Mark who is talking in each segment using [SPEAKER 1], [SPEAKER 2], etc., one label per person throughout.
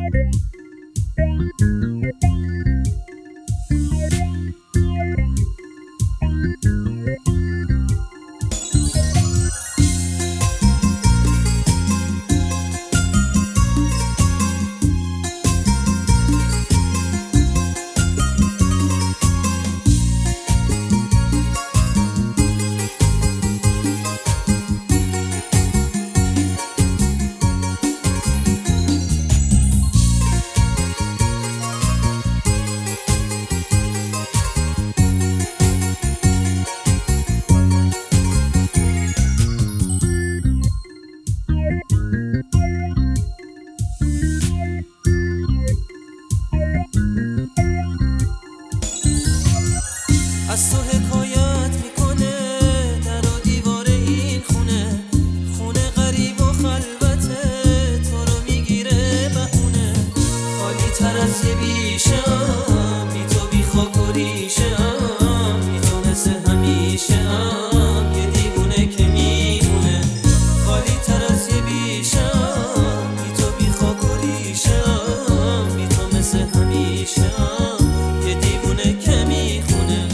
[SPEAKER 1] از تو حکایت میکنه در و دیوار این خونه، خونه غریب و خلوته، تو رو میگیره بهونه. خالی تر از یه بیشم بی تو بی خاک و ریشم، بی تو مثل همیشم یه دیوونه که میمونه. خالی تر از یه بیشم بی تو بی خاک و ریشم، بی تو مثل همیشم یه دیوونه که میخونه.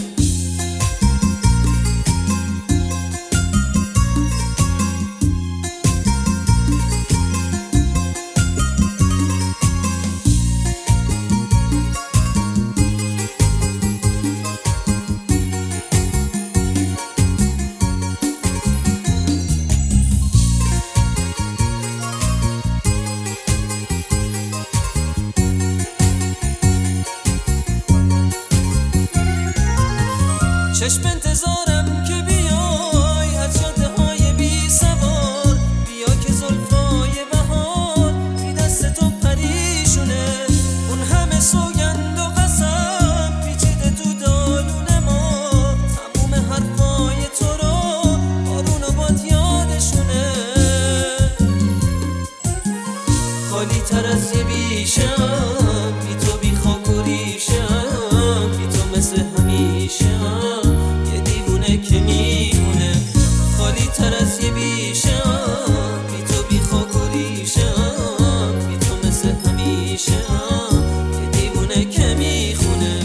[SPEAKER 1] چشم انتظارم که بیای از جاده های بی سوار، بیا که زلفای بهار بی دست تو پریشونه. اون همه سوگند و قسم پیچیده تو دالون ما، تموم حرفای تو رو بارون و باد یادشونه. خالی تر از یه بیشم بی تو بی خاک و ریشم، بی تو مثل همیشم که میمونه. خالی تر از یه بیشم بی تو بی خاک و ریشم، بی تو مثل همیشم یه دیوونه که میخونه.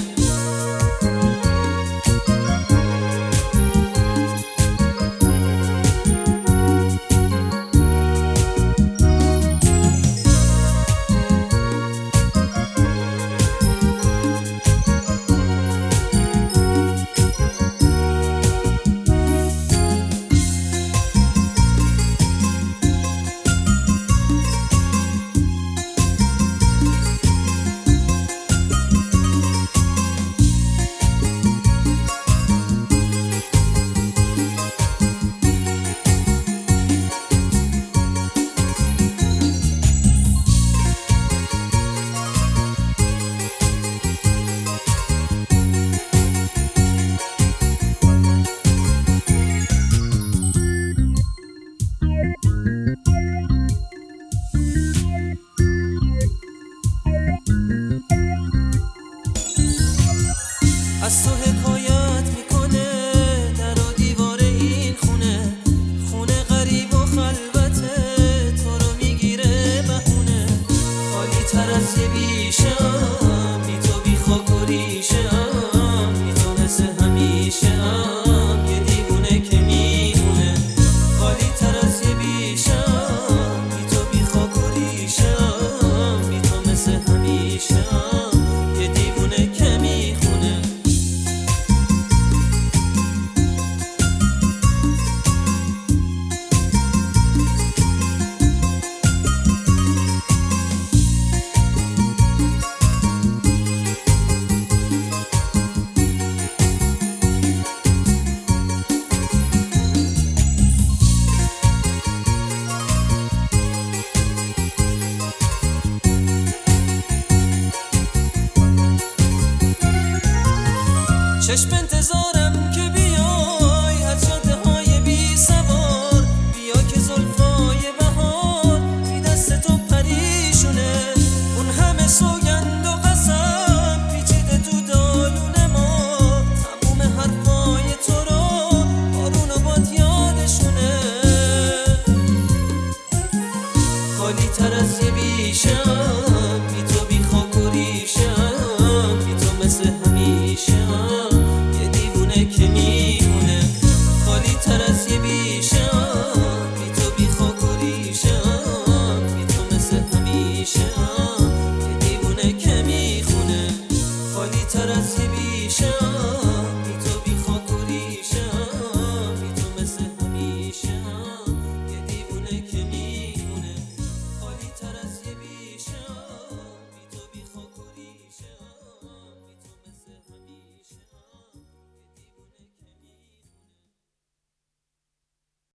[SPEAKER 1] از تو حکایت میکنه در و دیوار این خونه، خونه غریب و خلوته، تو رو میگیره بهونه. خالی تر از یه بیشم بی تو بی خاک و ریشم، بی تو مثل همیشم یه دیوونه که میمونه. خالی تر از یه بیشم بی تو بی خاک و ریشم، بی تو مثل همیشم یه دیوونه که میخونه. چشم انتظارم که بیای از جاده های بی سوار، بیا که زلفای بهار بی دست تو پریشونه. اون همه سوگند و قسم پیچیده تو دالون ما، تموم حرفای تو رو بارون و باد یادشونه. خالی تر از یه بیشم دارد که بیشه